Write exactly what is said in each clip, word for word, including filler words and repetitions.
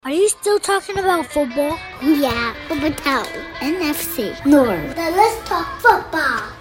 Are you still talking about football? Yeah, about N F C North. Then let's talk football.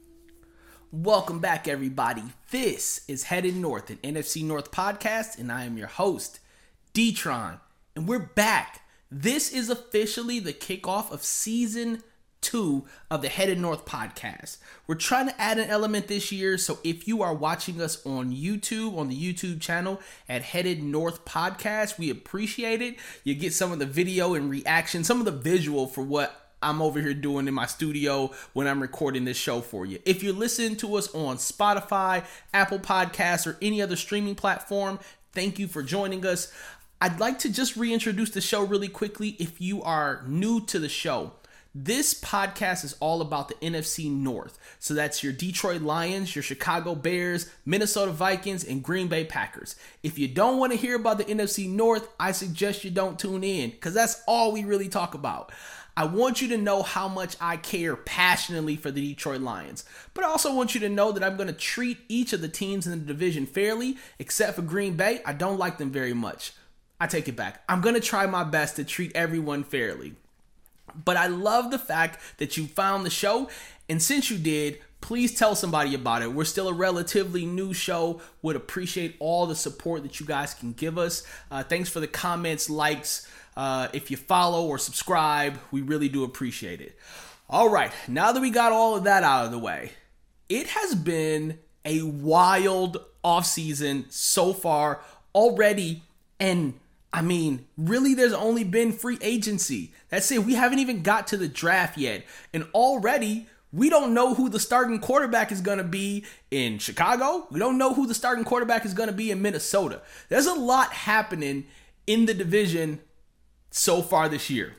Welcome back, everybody. This is Headed North, an N F C North podcast, and I am your host, D-Tron. And we're back. This is officially the kickoff of season two of the Headed North podcast. We're trying to add an element this year, so if you are watching us on YouTube, on the YouTube channel at Headed North Podcast, we appreciate it. You get some of the video and reaction, some of the visual for what I'm over here doing in my studio when I'm recording this show for you. If you're listening to us on Spotify, Apple Podcasts, or any other streaming platform, thank you for joining us. I'd like to just reintroduce the show really quickly if you are new to the show. This podcast is all about the N F C North. So that's your Detroit Lions, your Chicago Bears, Minnesota Vikings, and Green Bay Packers. If you don't want to hear about the N F C North, I suggest you don't tune in because that's all we really talk about. I want you to know how much I care passionately for the Detroit Lions, but I also want you to know that I'm going to treat each of the teams in the division fairly, except for Green Bay. I don't like them very much. I take it back. I'm going to try my best to treat everyone fairly. But I love the fact that you found the show, and since you did, please tell somebody about it. We're still a relatively new show. Would appreciate all the support that you guys can give us. Uh, thanks for the comments, likes. Uh, if you follow or subscribe, we really do appreciate it. All right, now that we got all of that out of the way, it has been a wild offseason so far already, and I mean, really, there's only been free agency. That's it. We haven't even got to the draft yet. And already, we don't know who the starting quarterback is going to be in Chicago. We don't know who the starting quarterback is going to be in Minnesota. There's a lot happening in the division so far this year.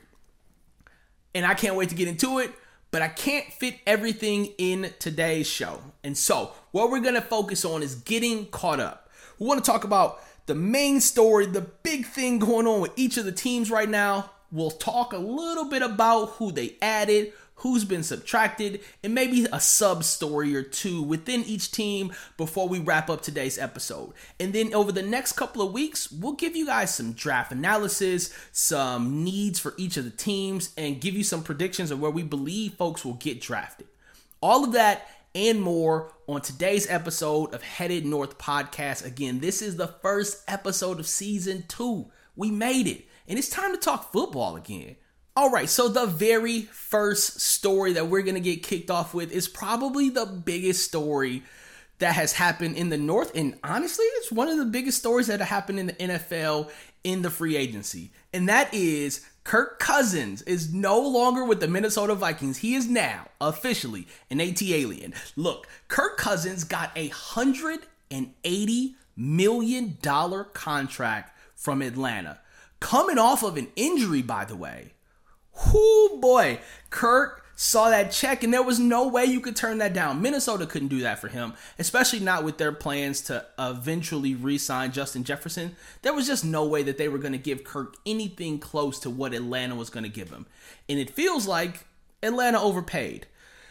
And I can't wait to get into it, but I can't fit everything in today's show. And so, what we're going to focus on is getting caught up. We want to talk about the main story, the big thing going on with each of the teams right now. We'll talk a little bit about who they added, who's been subtracted, and maybe a sub-story or two within each team before we wrap up today's episode. And then over the next couple of weeks, we'll give you guys some draft analysis, some needs for each of the teams, and give you some predictions of where we believe folks will get drafted. All of that and more on today's episode of Headed North Podcast. Again, this is the first episode of season two. We made it, and it's time to talk football again. All right, so the very first story that we're going to get kicked off with is probably the biggest story that has happened in the North, and honestly, it's one of the biggest stories that have happened in the N F L in the free agency, and that is Kirk Cousins is no longer with the Minnesota Vikings. He is now officially an AT alien. Look, Kirk Cousins got a one hundred eighty million dollars contract from Atlanta, coming off of an injury, by the way. Whoo boy, Kirk saw that check and there was no way you could turn that down. Minnesota couldn't do that for him, especially not with their plans to eventually re-sign Justin Jefferson. There was just no way that they were going to give Kirk anything close to what Atlanta was going to give him. And it feels like Atlanta overpaid.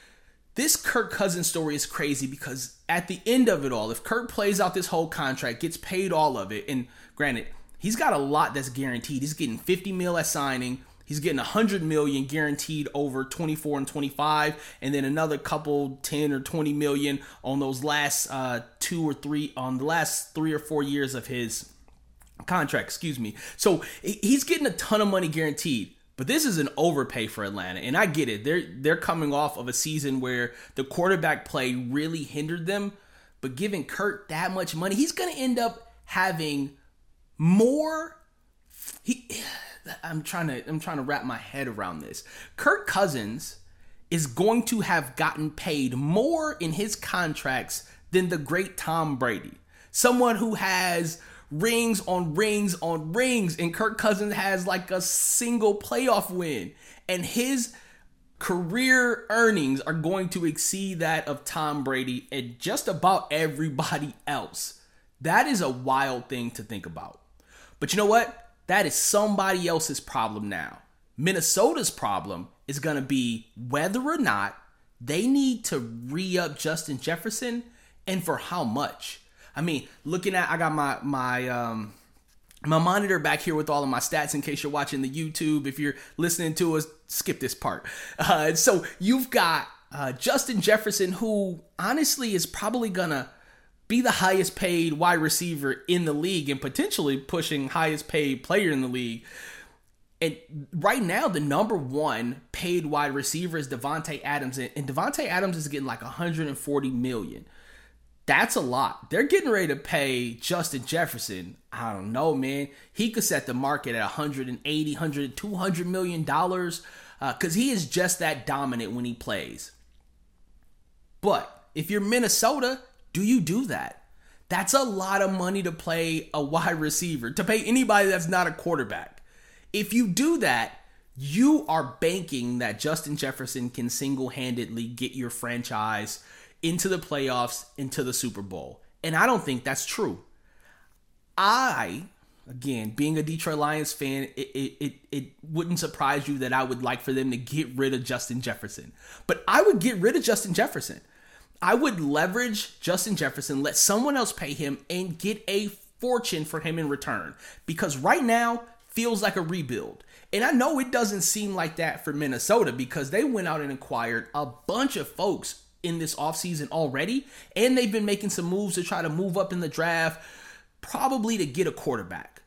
This Kirk Cousins story is crazy because at the end of it all, if Kirk plays out this whole contract, gets paid all of it, and granted, he's got a lot that's guaranteed. He's getting fifty mil at signing. He's getting one hundred million dollars guaranteed over twenty-four and twenty-five, and then another couple ten or twenty million on those last uh, two or three, on the last three or four years of his contract, excuse me. So he's getting a ton of money guaranteed, but this is an overpay for Atlanta, and I get it. They're, they're coming off of a season where the quarterback play really hindered them, but giving Kirk that much money, he's going to end up having more... He... I'm trying to I'm trying to wrap my head around this. Kirk Cousins is going to have gotten paid more in his contracts than the great Tom Brady. Someone who has rings on rings on rings, and Kirk Cousins has like a single playoff win. And his career earnings are going to exceed that of Tom Brady and just about everybody else. That is a wild thing to think about. But you know what? That is somebody else's problem now. Minnesota's problem is going to be whether or not they need to re-up Justin Jefferson and for how much. I mean, looking at, I got my my um, my monitor back here with all of my stats in case you're watching the YouTube. If you're listening to us, skip this part. Uh, so you've got uh, Justin Jefferson, who honestly is probably going to be the highest paid wide receiver in the league and potentially pushing highest paid player in the league. And right now, the number one paid wide receiver is Davante Adams. And Davante Adams is getting like one hundred forty million dollars. That's a lot. They're getting ready to pay Justin Jefferson. I don't know, man. He could set the market at one hundred eighty, one hundred, two hundred million dollars because uh, he is just that dominant when he plays. But if you're Minnesota, do you do that? That's a lot of money to play a wide receiver, to pay anybody that's not a quarterback. If you do that, you are banking that Justin Jefferson can single-handedly get your franchise into the playoffs, into the Super Bowl. And I don't think that's true. I, again, being a Detroit Lions fan, it, it, it, it wouldn't surprise you that I would like for them to get rid of Justin Jefferson. But I would get rid of Justin Jefferson. I would leverage Justin Jefferson, let someone else pay him, and get a fortune for him in return. Because right now, feels like a rebuild. And I know it doesn't seem like that for Minnesota because they went out and acquired a bunch of folks in this offseason already, and they've been making some moves to try to move up in the draft, probably to get a quarterback.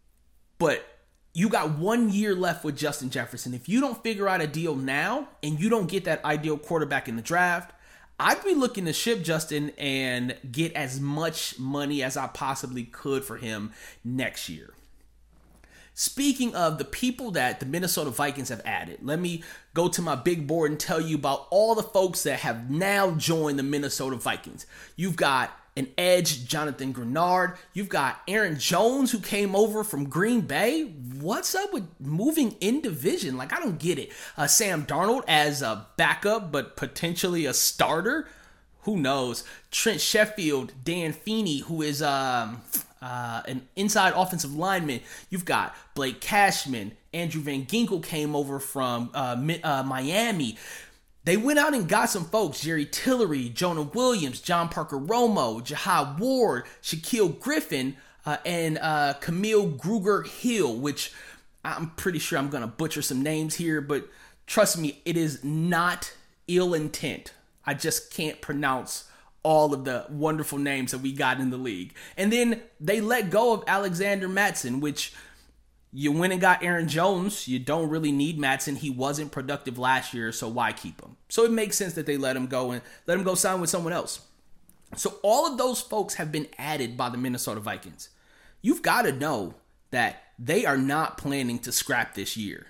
But you got one year left with Justin Jefferson. If you don't figure out a deal now and you don't get that ideal quarterback in the draft, I'd be looking to ship Justin and get as much money as I possibly could for him next year. Speaking of the people that the Minnesota Vikings have added, let me go to my big board and tell you about all the folks that have now joined the Minnesota Vikings. You've got an edge, Jonathan Grenard. You've got Aaron Jones, who came over from Green Bay. What's up with moving in division? Like, I don't get it. Uh, Sam Darnold as a backup, but potentially a starter. Who knows? Trent Sheffield, Dan Feeney, who is um, uh, an inside offensive lineman. You've got Blake Cashman. Andrew Van Ginkel came over from uh, uh, Miami. They went out and got some folks. Jerry Tillery, Jonah Williams, John Parker Romo, Jahad Ward, Shaquille Griffin, uh, and uh, Camille Grugier-Hill, which I'm pretty sure I'm going to butcher some names here, but trust me, it is not ill intent. I just can't pronounce all of the wonderful names that we got in the league. And then they let go of Alexander Mattison, which you went and got Aaron Jones. You don't really need Mattison. He wasn't productive last year, so why keep him? So it makes sense that they let him go and let him go sign with someone else. So all of those folks have been added by the Minnesota Vikings. You've got to know that they are not planning to scrap this year.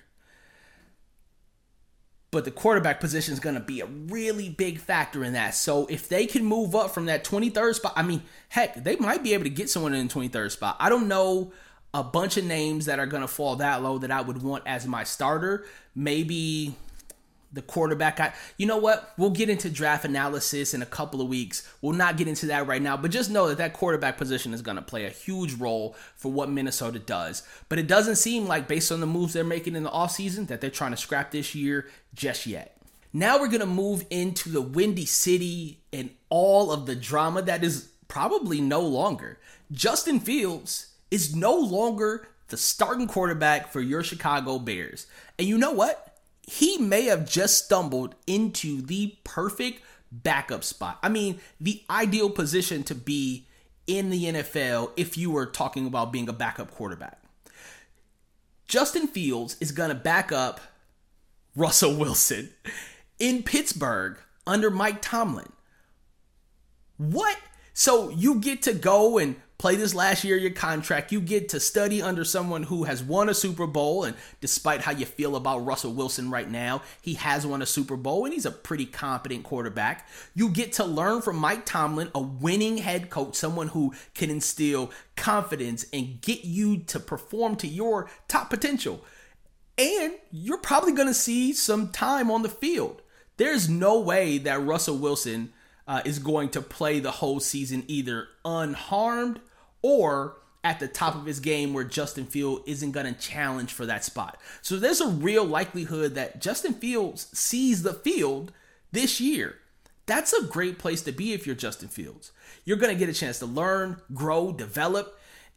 But the quarterback position is going to be a really big factor in that. So if they can move up from that twenty-third spot, I mean, heck, they might be able to get someone in the twenty-third spot. I don't know a bunch of names that are going to fall that low that I would want as my starter. Maybe the quarterback. I, you know what? We'll get into draft analysis in a couple of weeks. We'll not get into that right now, but just know that that quarterback position is going to play a huge role for what Minnesota does. But it doesn't seem like, based on the moves they're making in the offseason, that they're trying to scrap this year just yet. Now we're going to move into the Windy City and all of the drama that is probably no longer. Justin Fields is no longer the starting quarterback for your Chicago Bears. And you know what? He may have just stumbled into the perfect backup spot. I mean, the ideal position to be in the N F L if you were talking about being a backup quarterback. Justin Fields is going to back up Russell Wilson in Pittsburgh under Mike Tomlin. What? So you get to go and play this last year of your contract. You get to study under someone who has won a Super Bowl. And despite how you feel about Russell Wilson right now, he has won a Super Bowl and he's a pretty competent quarterback. You get to learn from Mike Tomlin, a winning head coach, someone who can instill confidence and get you to perform to your top potential. And you're probably going to see some time on the field. There's no way that Russell Wilson Uh, is going to play the whole season either unharmed or at the top of his game where Justin Fields isn't going to challenge for that spot. So there's a real likelihood that Justin Fields sees the field this year. That's a great place to be if you're Justin Fields. You're going to get a chance to learn, grow, develop,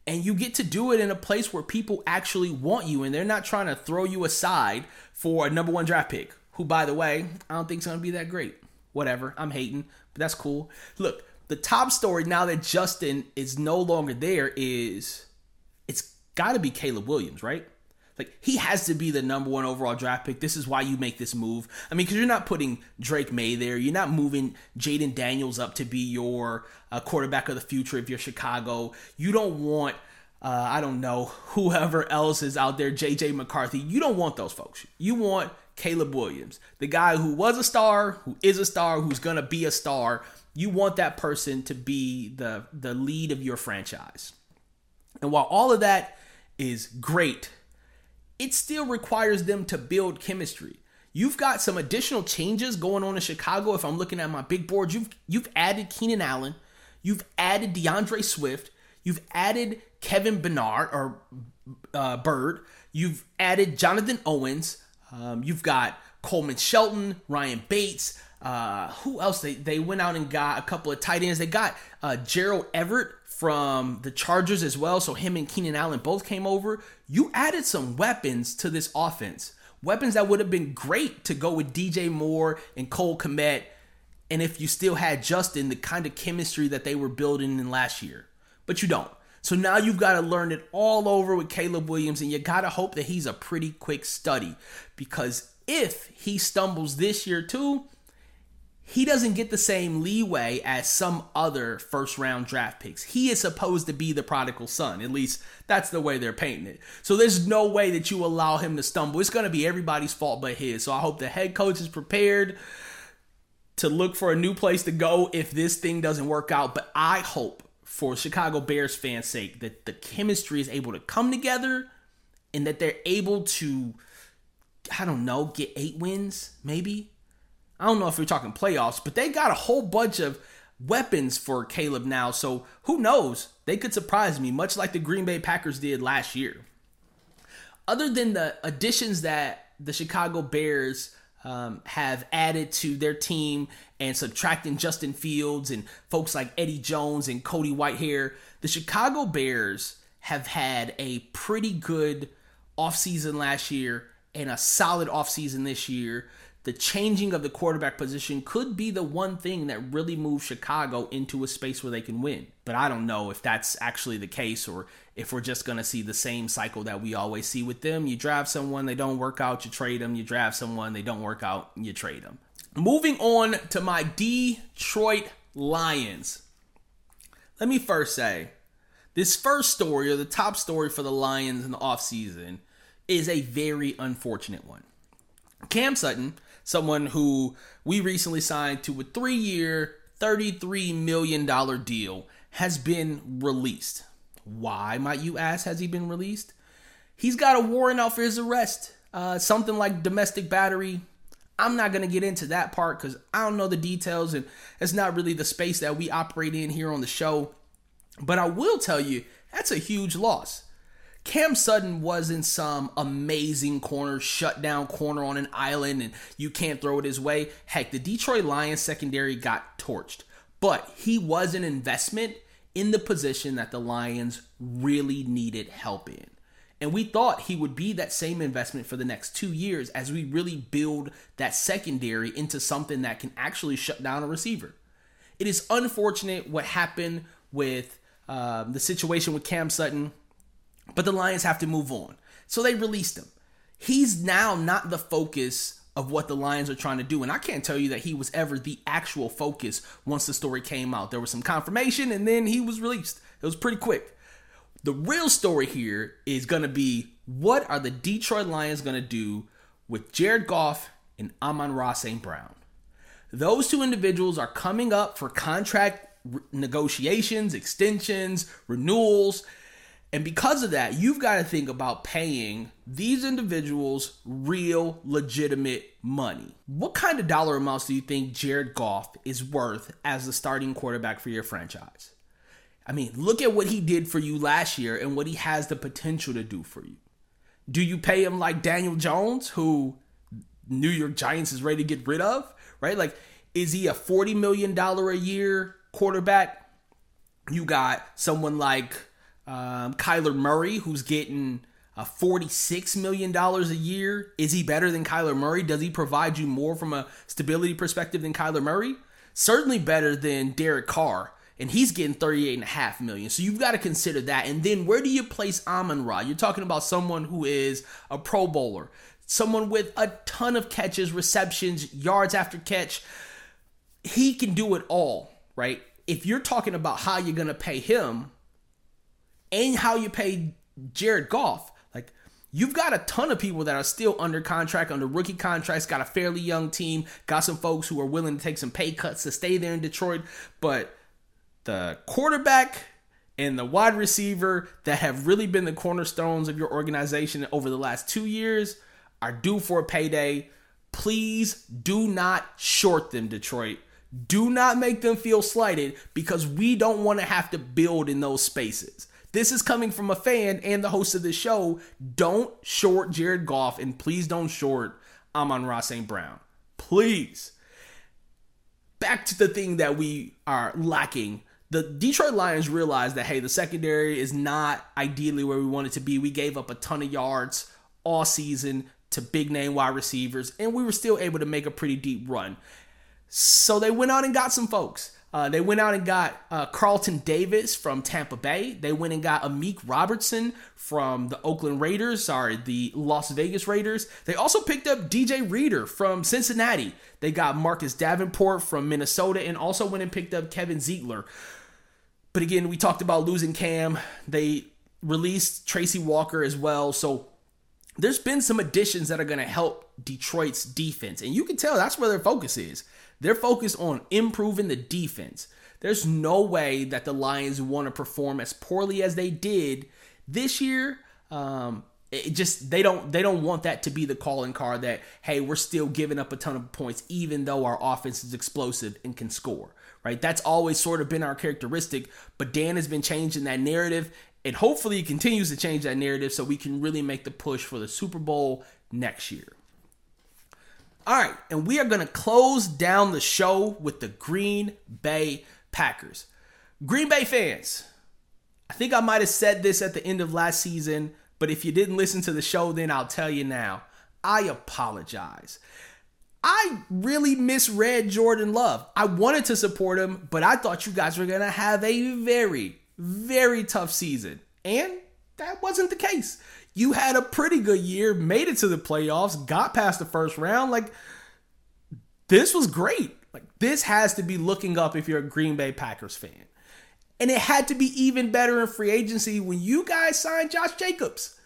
And you get to do it in a place where people actually want you and they're not trying to throw you aside for a number one draft pick, who, by the way, I don't think is going to be that great. Whatever, I'm hating, but that's cool. Look, the top story now that Justin is no longer there is it's got to be Caleb Williams, right? Like, he has to be the number one overall draft pick. This is why you make this move. I mean, because you're not putting Drake May there. You're not moving Jaden Daniels up to be your uh, quarterback of the future if you're Chicago. You don't want, uh, I don't know, whoever else is out there, J J McCarthy. You don't want those folks. You want Caleb Williams, the guy who was a star, who is a star, who's going to be a star. You want that person to be the, the lead of your franchise. And while all of that is great, it still requires them to build chemistry. You've got some additional changes going on in Chicago. If I'm looking at my big board, you've you've added Keenan Allen, you've added DeAndre Swift, you've added Kevin Bernard or uh, Bird, you've added Jonathan Owens, um, you've got Coleman Shelton, Ryan Bates. Uh, who else? They they went out and got a couple of tight ends. They got uh, Gerald Everett from the Chargers as well. So him and Keenan Allen both came over. You added some weapons to this offense. Weapons that would have been great to go with D J Moore and Cole Kmet. And if you still had Justin, the kind of chemistry that they were building in last year. But you don't. So now you've got to learn it all over with Caleb Williams. And you got to hope that he's a pretty quick study. Because if he stumbles this year too, he doesn't get the same leeway as some other first-round draft picks. He is supposed to be the prodigal son. At least that's the way they're painting it. So there's no way that you allow him to stumble. It's going to be everybody's fault but his. So I hope the head coach is prepared to look for a new place to go if this thing doesn't work out. But I hope, for Chicago Bears fans' sake, that the chemistry is able to come together and that they're able to, I don't know, get eight wins, maybe? I don't know if we're talking playoffs, but they got a whole bunch of weapons for Caleb now. So who knows? They could surprise me, much like the Green Bay Packers did last year. Other than the additions that the Chicago Bears um, have added to their team and subtracting Justin Fields and folks like Eddie Jones and Cody Whitehair, the Chicago Bears have had a pretty good offseason last year and a solid offseason this year. The changing of the quarterback position could be the one thing that really moves Chicago into a space where they can win. But I don't know if that's actually the case or if we're just going to see the same cycle that we always see with them. You draft someone, they don't work out, you trade them. You draft someone, they don't work out, you trade them. Moving on to my Detroit Lions. Let me first say, this first story, or the top story for the Lions in the offseason, is a very unfortunate one. Cam Sutton, someone who we recently signed to a three-year, thirty-three million dollars deal, has been released. Why, might you ask, has he been released? He's got a warrant out for his arrest. Uh, something like domestic battery. I'm not going to get into that part because I don't know the details and it's not really the space that we operate in here on the show. But I will tell you, that's a huge loss. Cam Sutton wasn't some amazing corner, shut down corner on an island and you can't throw it his way. Heck, the Detroit Lions secondary got torched. But he was an investment in the position that the Lions really needed help in. And we thought he would be that same investment for the next two years as we really build that secondary into something that can actually shut down a receiver. It is unfortunate what happened with uh, the situation with Cam Sutton, but the Lions have to move on. So they released him. He's now not the focus of what the Lions are trying to do. And I can't tell you that he was ever the actual focus once the story came out. There was some confirmation and then he was released. It was pretty quick. The real story here is going to be, what are the Detroit Lions going to do with Jared Goff and Amon-Ra Saint Brown? Those two individuals are coming up for contract re- negotiations, extensions, renewals. And because of that, you've got to think about paying these individuals real, legitimate money. What kind of dollar amounts do you think Jared Goff is worth as the starting quarterback for your franchise? I mean, look at what he did for you last year and what he has the potential to do for you. Do you pay him like Daniel Jones, who New York Giants is ready to get rid of, right? Like, is he a forty million dollars a year quarterback? You got someone like Um, Kyler Murray, who's getting uh, forty-six million dollars a year. Is he better than Kyler Murray? Does he provide you more from a stability perspective than Kyler Murray? Certainly better than Derek Carr, and he's getting thirty-eight point five million dollars. So you've got to consider that. And then where do you place Amon-Ra? You're talking about someone who is a Pro Bowler, someone with a ton of catches, receptions, yards after catch. He can do it all, right? If you're talking about how you're going to pay him and how you pay Jared Goff, like, you've got a ton of people that are still under contract, under rookie contracts, got a fairly young team, got some folks who are willing to take some pay cuts to stay there in Detroit. But the quarterback and the wide receiver that have really been the cornerstones of your organization over the last two years are due for a payday. Please do not short them, Detroit. Do not make them feel slighted, because we don't want to have to build in those spaces. This is coming from a fan and the host of the show. Don't short Jared Goff, and please don't short Amon-Ra Saint Brown. Please. Back to the thing that we are lacking. The Detroit Lions realized that, hey, the secondary is not ideally where we want it to be. We gave up a ton of yards all season to big name wide receivers, and we were still able to make a pretty deep run. So they went out and got some folks. Uh, they went out and got uh, Carlton Davis from Tampa Bay. They went and got Amik Robertson from the Oakland Raiders, sorry, the Las Vegas Raiders. They also picked up D J Reader from Cincinnati. They got Marcus Davenport from Minnesota, and also went and picked up Kevin Ziegler. But again, we talked about losing Cam. They released Tracy Walker as well. So there's been some additions that are going to help Detroit's defense. And you can tell that's where their focus is. They're focused on improving the defense. There's no way that the Lions want to perform as poorly as they did this year. Um, it just they don't they don't want that to be the calling card that, hey, we're still giving up a ton of points even though our offense is explosive and can score. Right? That's always sort of been our characteristic. But Dan has been changing that narrative, and hopefully he continues to change that narrative so we can really make the push for the Super Bowl next year. All right, and we are going to close down the show with the Green Bay Packers. Green Bay fans, I think I might have said this at the end of last season, but if you didn't listen to the show, then I'll tell you now. I apologize. I really misread Jordan Love. I wanted to support him, but I thought you guys were going to have a very, very tough season. And that wasn't the case. You had a pretty good year, made it to the playoffs, got past the first round. Like, this was great. Like, this has to be looking up if you're a Green Bay Packers fan. And it had to be even better in free agency when you guys signed Josh Jacobs.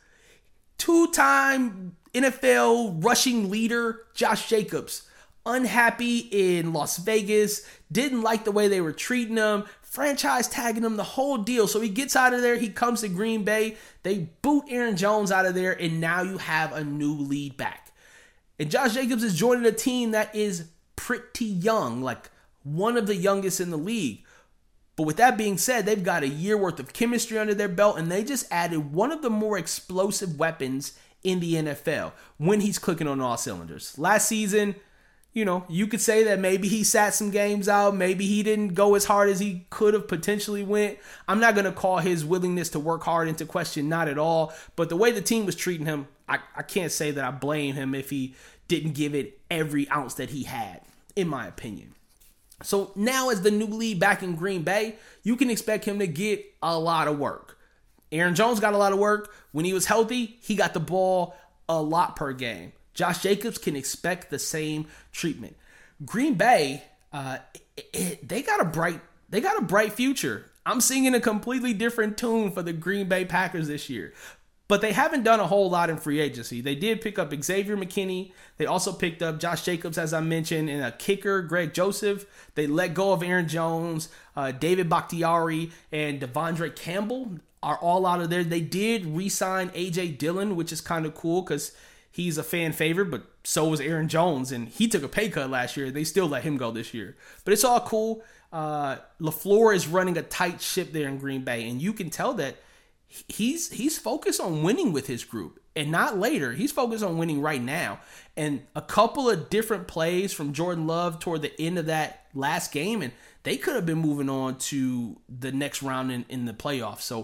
Two-time N F L rushing leader, Josh Jacobs. Unhappy in Las Vegas, didn't like the way they were treating him, franchise tagging him, the whole deal. So he gets out of there, he comes to Green Bay, they boot Aaron Jones out of there, and now you have a new lead back. And Josh Jacobs is joining a team that is pretty young, like one of the youngest in the league. But with that being said, they've got a year worth of chemistry under their belt, and they just added one of the more explosive weapons in the N F L when he's clicking on all cylinders. Last season, you know, you could say that maybe he sat some games out. Maybe he didn't go as hard as he could have potentially went. I'm not going to call his willingness to work hard into question, not at all. But the way the team was treating him, I, I can't say that I blame him if he didn't give it every ounce that he had, in my opinion. So now as the new lead back in Green Bay, you can expect him to get a lot of work. Aaron Jones got a lot of work. When he was healthy, he got the ball a lot per game. Josh Jacobs can expect the same treatment. Green Bay, uh, it, it, they got a bright, they got a bright future. I'm singing a completely different tune for the Green Bay Packers this year, but they haven't done a whole lot in free agency. They did pick up Xavier McKinney. They also picked up Josh Jacobs, as I mentioned, and a kicker, Greg Joseph. They let go of Aaron Jones, uh, David Bakhtiari, and Devondre Campbell are all out of there. They did re-sign A J Dillon, which is kind of cool because he's a fan favorite, but so was Aaron Jones, and he took a pay cut last year. They still let him go this year. But it's all cool. Uh, LaFleur is running a tight ship there in Green Bay, and you can tell that he's he's focused on winning with his group, and not later. He's focused on winning right now. And a couple of different plays from Jordan Love toward the end of that last game, and they could have been moving on to the next round in, in the playoffs. So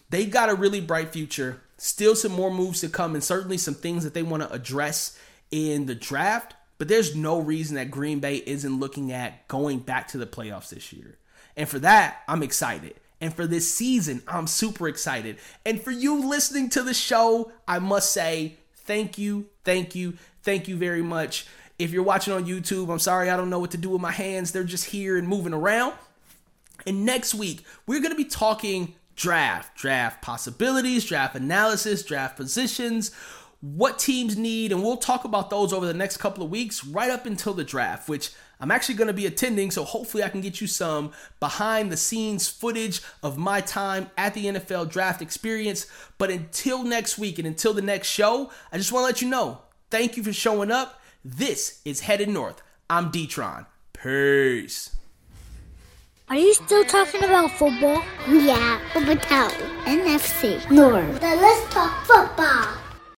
they got a really bright future. Still some more moves to come and certainly some things that they want to address in the draft. But there's no reason that Green Bay isn't looking at going back to the playoffs this year. And for that, I'm excited. And for this season, I'm super excited. And for you listening to the show, I must say thank you, thank you, thank you very much. If you're watching on YouTube, I'm sorry I don't know what to do with my hands. They're just here and moving around. And next week, we're going to be talking draft, draft possibilities, draft analysis, draft positions, what teams need, and we'll talk about those over the next couple of weeks right up until the draft, which I'm actually going to be attending, so hopefully I can get you some behind the scenes footage of my time at the N F L draft experience. But until next week and until the next show, I just want to let you know, thank you for showing up. This is Headed North. I'm D-Tron. Peace. Are you still talking about football? Yeah, Football Town, N F C North. Then let's talk football.